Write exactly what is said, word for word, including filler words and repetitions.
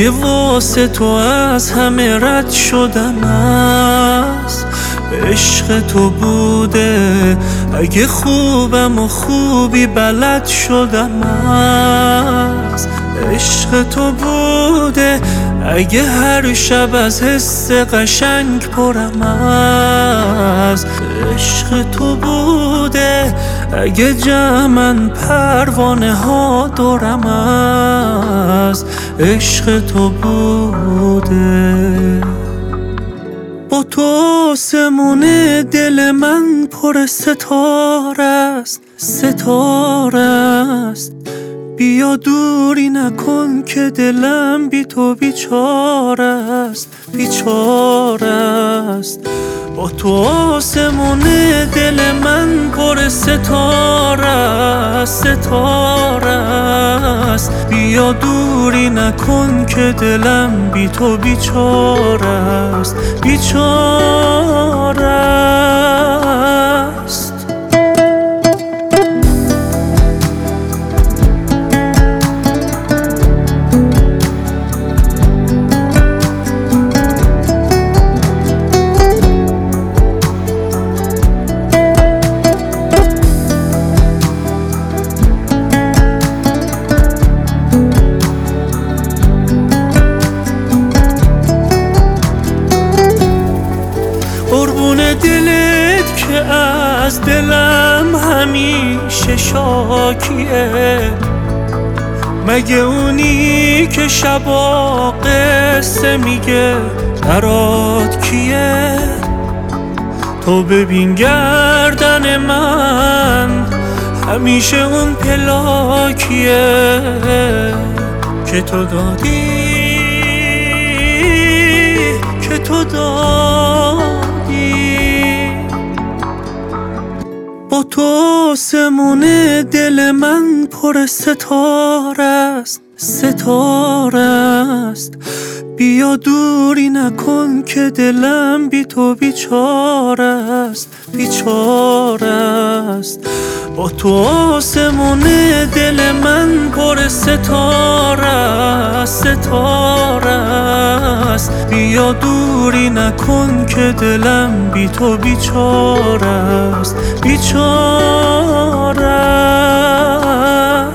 اگه واسه تو از همه رد شدم از عشق تو بوده، اگه خوبم و خوبی بلد شدم از عشق تو بوده، اگه هر شب از حس قشنگ پرم از عشق تو بوده، اگه جمعن پروانه ها دورم از عشق تو بوده. با تو آسمون دل من پر ستاره است، ستاره است. بیا دوری نکن که دلم بی تو بیچاره است، بیچاره است. با تو آسمون دل من پر ستاره است، ستاره است. بیا دوری نکن که دلم بی تو بیچاره است، بیچاره است. قربون دلت که از دلم همیشه شاکیه، مگه اونی که شبا قصه میگه برات کیه؟ تو ببین گردن من همیشه اون پلاکیه که تو دادی، که تو دادی. با تو آسمون دل من پر ستاره است، ستاره است. بیا دوری نکن که دلم بی تو بیچاره است، بیچاره است. با تو آسمون دل من پر ستاره است، ستاره است. بیا دوری نکن که دلم بی تو بیچاره است، بیچاره است.